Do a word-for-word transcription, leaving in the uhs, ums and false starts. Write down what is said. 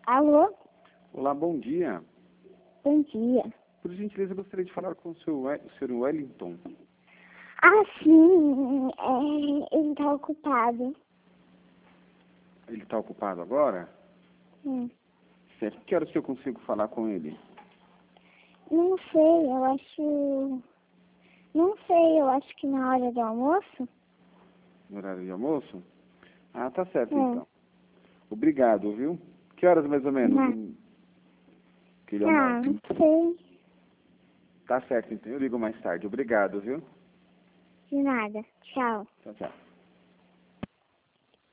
Alô? Olá, bom dia. Bom dia. Por gentileza, eu gostaria de falar com o seu We- o senhor Wellington. Ah, sim. É, ele tá ocupado. Ele está ocupado agora? Hum. Certo. Que horas que eu consigo falar com ele? Não sei, eu acho... Não sei, eu acho que na hora do almoço. No horário de almoço? Ah, tá certo, É. então. Obrigado, viu? Que horas mais ou menos Não. em- que ele Ah, almoça? não sei. Tá certo, então. Eu ligo mais tarde. Obrigado, viu? De nada. Tchau. Tchau, tchau.